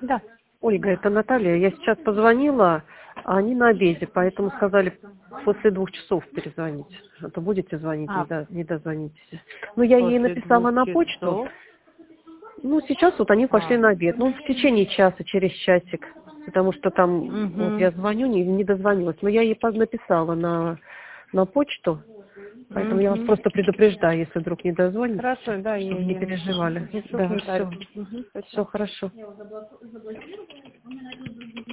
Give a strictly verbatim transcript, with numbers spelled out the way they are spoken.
Да. Ольга, это Наталья. Я сейчас позвонила, а они на обеде, поэтому сказали после двух часов перезвонить. А то будете звонить, не, А, до, не дозвонитесь. Ну, я ей после написала двух на почту. часов. Ну, сейчас вот они пошли А, на обед. Ну, в течение часа, через часик. Потому что там, вот угу, я звоню, не, не дозвонилась. Но я ей поз- написала на, на почту. Поэтому я вас угу. просто предупреждаю, если вдруг не дозвонитесь, Хорошо, да, я, чтобы не я переживали. несу Да, комментарий. все. Угу, спасибо. Все хорошо.